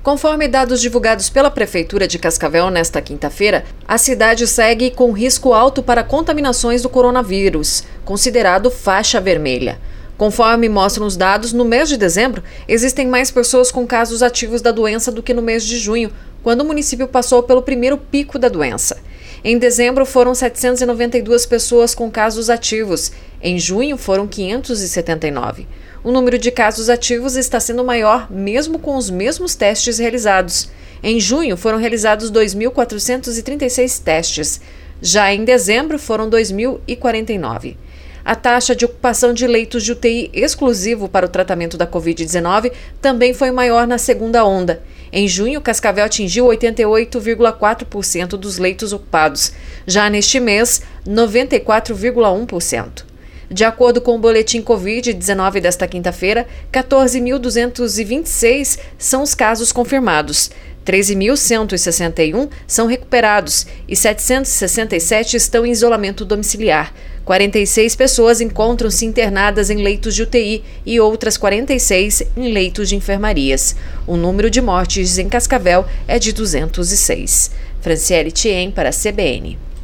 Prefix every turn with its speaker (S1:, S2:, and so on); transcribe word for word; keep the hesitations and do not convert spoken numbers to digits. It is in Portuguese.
S1: Conforme dados divulgados pela Prefeitura de Cascavel nesta quinta-feira, a cidade segue com risco alto para contaminações do coronavírus, considerado faixa vermelha. Conforme mostram os dados, no mês de dezembro, existem mais pessoas com casos ativos da doença do que no mês de junho, quando o município passou pelo primeiro pico da doença. Em dezembro, foram setecentas e noventa e duas pessoas com casos ativos. Em junho, foram quinhentos e setenta e nove. O número de casos ativos está sendo maior mesmo com os mesmos testes realizados. Em junho, foram realizados dois mil quatrocentos e trinta e seis testes. Já em dezembro, foram dois mil e quarenta e nove. A taxa de ocupação de leitos de U T I exclusivo para o tratamento da covid dezenove também foi maior na segunda onda. Em junho, Cascavel atingiu oitenta e oito vírgula quatro por cento dos leitos ocupados. Já neste mês, noventa e quatro vírgula um por cento. De acordo com o boletim covid dezenove desta quinta-feira, quatorze mil duzentos e vinte e seis são os casos confirmados. treze mil cento e sessenta e um são recuperados e setecentos e sessenta e sete estão em isolamento domiciliar. quarenta e seis pessoas encontram-se internadas em leitos de U T I e outras quarenta e seis em leitos de enfermarias. O número de mortes em Cascavel é de duzentos e seis. Franciele Thiem para a C B N.